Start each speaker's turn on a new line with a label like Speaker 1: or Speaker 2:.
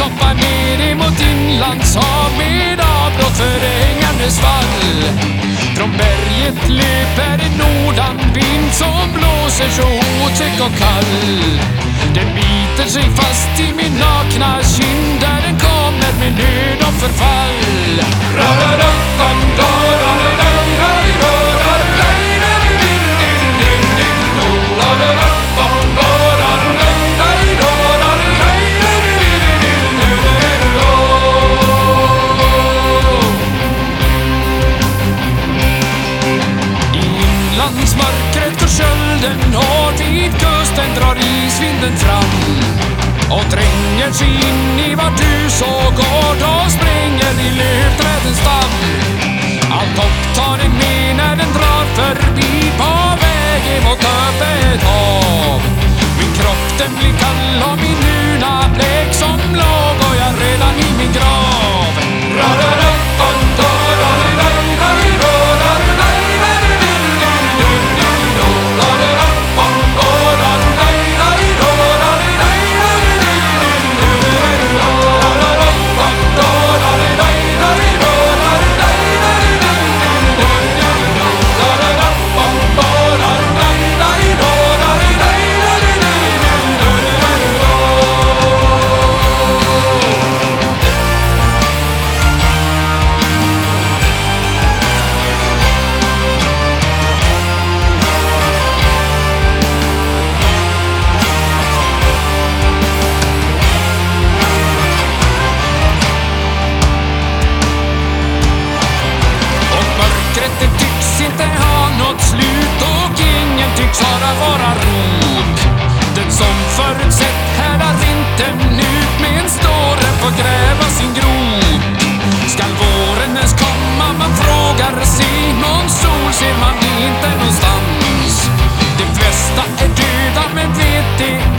Speaker 1: hoppar ner emot inlandshav med avbrott för hängande svall. Från berget löper en nordanvind som blåser så otäck och kall. Den biter sig fast i min nakna kind där den kommer med nöd och förfall. Inlandsmörkret går skölden och vid kusten drar isvinden fram och tränger sig in i vart hus och gård och spränger i lövträdens stam. Allt upptar den med när den drar förbi på vägen mot öppet hav. Min kropp den blir kall och min luna blek som låg och jag redan i min grav. Det tycks inte ha något slut och ingen tycks vara rot. Den som förutsett härdar vintern ut med en ståre får gräva sin grot. Skall våren ens komma, man frågar sig, någon sol ser man inte någonstans. De flesta är döda men vet det